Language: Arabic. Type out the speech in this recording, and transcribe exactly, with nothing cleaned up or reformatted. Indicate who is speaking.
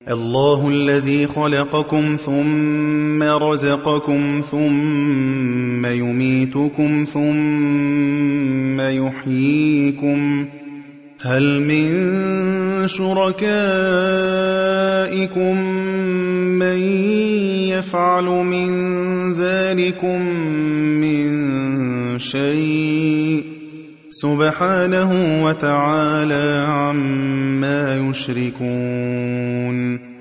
Speaker 1: الله الذي خلقكم ثم رزقكم ثم يميتكم ثم يحييكم هل من شركائكم من يفعل من ذلكم من شيء سبحانه وتعالى عما يشركون